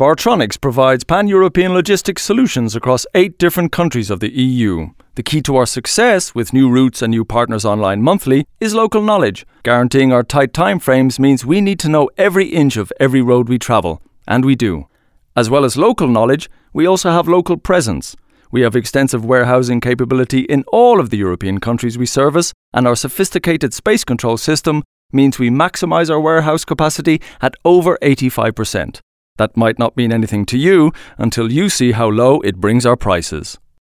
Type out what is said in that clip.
Vartronics provides pan-European logistics solutions across 8 different countries of the EU. The key to our success with new routes and new partners online monthly is local knowledge. Guaranteeing our tight timeframes means we need to know every inch of every road we travel, and we do. As well as local knowledge, we also have local presence. We have extensive warehousing capability in all of the European countries we service, and our sophisticated space control system means we maximise our warehouse capacity at over 85%. That might not mean anything to you until you see how low it brings our prices.